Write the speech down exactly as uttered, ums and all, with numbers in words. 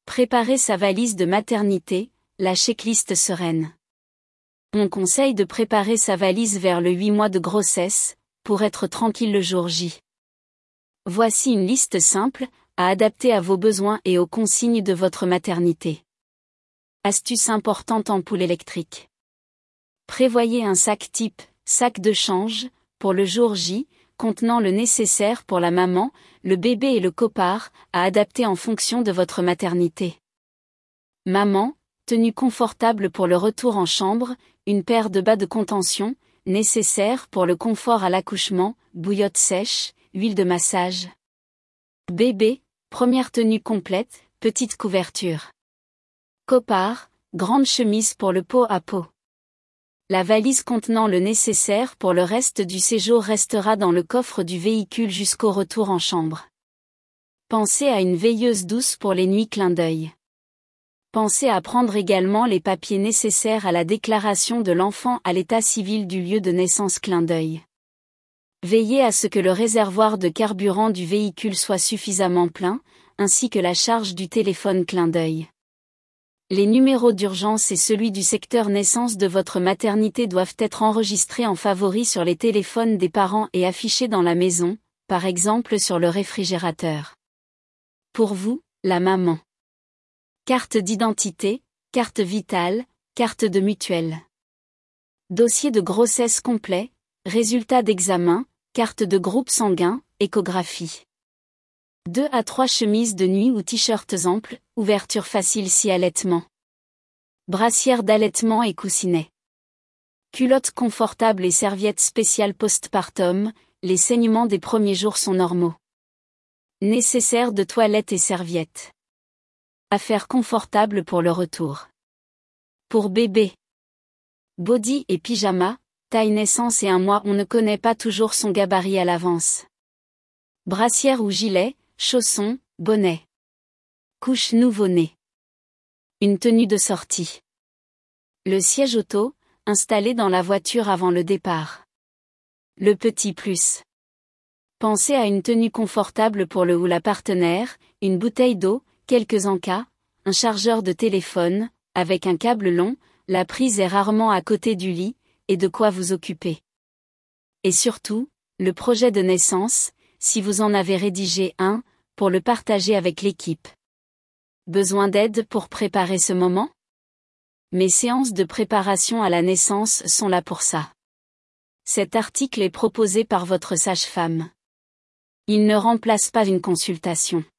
Préparer sa valise de maternité, la checklist sereine. On conseille de préparer sa valise vers le huit mois de grossesse, pour être tranquille le jour J. Voici une liste simple, à adapter à vos besoins et aux consignes de votre maternité. Astuce importante: ampoule électrique. Prévoyez un sac type, sac de change, pour le jour J, contenant le nécessaire pour la maman, le bébé et le copard, à adapter en fonction de votre maternité. Maman, tenue confortable pour le retour en chambre, une paire de bas de contention, nécessaire pour le confort à l'accouchement, bouillotte sèche, huile de massage. Bébé, première tenue complète, petite couverture. Copard, grande chemise pour le pot à pot. La valise contenant le nécessaire pour le reste du séjour restera dans le coffre du véhicule jusqu'au retour en chambre. Pensez à une veilleuse douce pour les nuits clin d'œil. Pensez à prendre également les papiers nécessaires à la déclaration de l'enfant à l'état civil du lieu de naissance clin d'œil. Veillez à ce que le réservoir de carburant du véhicule soit suffisamment plein, ainsi que la charge du téléphone clin d'œil. Les numéros d'urgence et celui du secteur naissance de votre maternité doivent être enregistrés en favoris sur les téléphones des parents et affichés dans la maison, par exemple sur le réfrigérateur. Pour vous, la maman. Carte d'identité, carte vitale, carte de mutuelle. Dossier de grossesse complet, résultat d'examen, carte de groupe sanguin, échographie. deux à trois chemises de nuit ou t-shirts amples, ouverture facile si allaitement. Brassière d'allaitement et coussinet. Culotte confortable et serviette spéciale postpartum, les saignements des premiers jours sont normaux. Nécessaire de toilette et serviette. Affaire confortable pour le retour. Pour bébé. Body et pyjama, taille naissance et un mois, on ne connaît pas toujours son gabarit à l'avance. Brassière ou gilet, chaussons, bonnet. Couche nouveau-né. Une tenue de sortie. Le siège auto, installé dans la voiture avant le départ. Le petit plus. Pensez à une tenue confortable pour le ou la partenaire, une bouteille d'eau, quelques encas, un chargeur de téléphone, avec un câble long, la prise est rarement à côté du lit, et de quoi vous occuper. Et surtout, le projet de naissance, si vous en avez rédigé un, pour le partager avec l'équipe. Besoin d'aide pour préparer ce moment? Mes séances de préparation à la naissance sont là pour ça. Cet article est proposé par votre sage-femme. Il ne remplace pas une consultation.